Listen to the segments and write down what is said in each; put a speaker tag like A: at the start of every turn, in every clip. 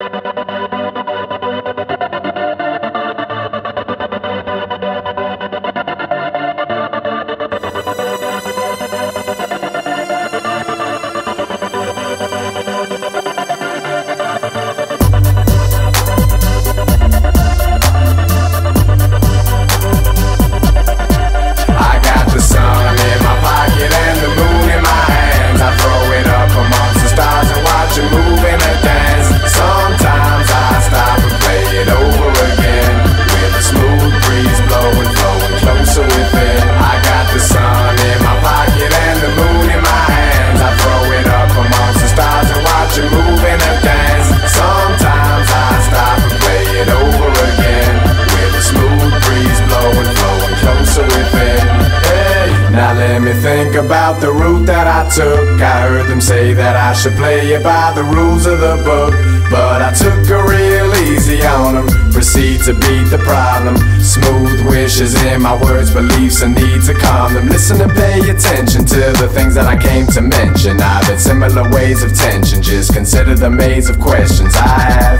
A: Let me think about the route that I took. I heard them say that I should play it by the rules of the book, but I took a real easy on them. Proceed to beat the problem. Smooth wishes in my words, beliefs and needs to calm them. Listen and pay attention to the things that I came to mention. I've had similar ways of tension. Just consider the maze of questions I have.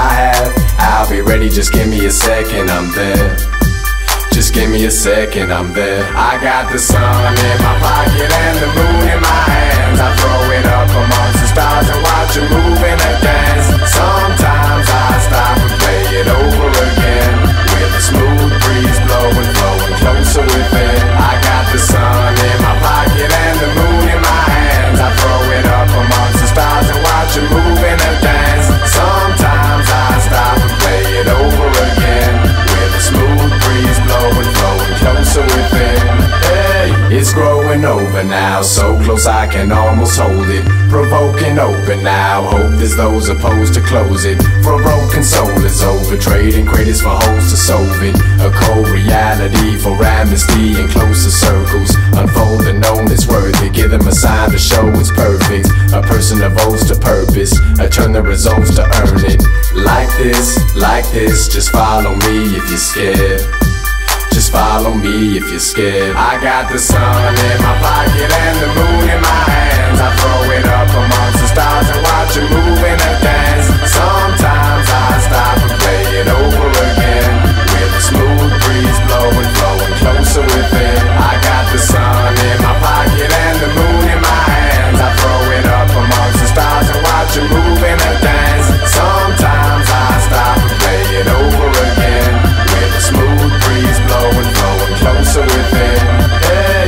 A: I'll be ready, just give me a second, I'm there. Just give me a second, I'm there. I got the sun in my pocket and the moon in my hands. I throw it up amongst the stars and watch it move in a dance. Sometimes I stop and play it over again, with a smooth breeze blowing, flowing closer within. I got the sun in my pocket and the moon in my hands. I throw it up amongst the stars and watch it move in a dance. Sometimes I stop and play it over again, with a smooth breeze blowing, flowing closer within. Hey, it's growing over now, so close I can almost hold it. Provoking open now, hope there's those opposed to close it. For a broken soul is over, trading credits for holes to solve it. A cold reality for amnesty in closer circles. Unfold the known is worth it, give them a sign to show it's perfect. A person devotes to purpose, I turn the results to earn it. Like this, just follow me if you're scared. Just follow me if you're scared. I got the sun in my pocket and the moon in my hands. I throw it up amongst the stars and watch it move in a dance. Sometimes I stop and play it over again, with a smooth breeze blowing, flowing closer within. I got the sun in my pocket and the moon in my hands. I throw it up amongst the stars and watch it move in a dance. Sometimes I stop and play it over again, with a smooth breeze blowing, flowing closer within. Hey,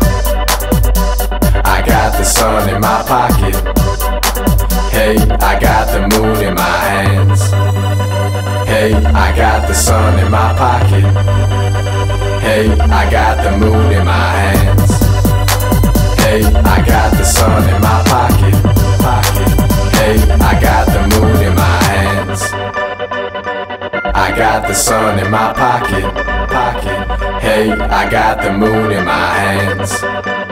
A: I got the sun in my pocket. Hey, I got the moon in my hands. Hey, I got the sun in my pocket. Hey, I got the moon in my hands. Hey, I got the sun in my pocket. Hey, I got the moon in my hands. I got the sun in my pocket. Hey, I got the moon in my hands.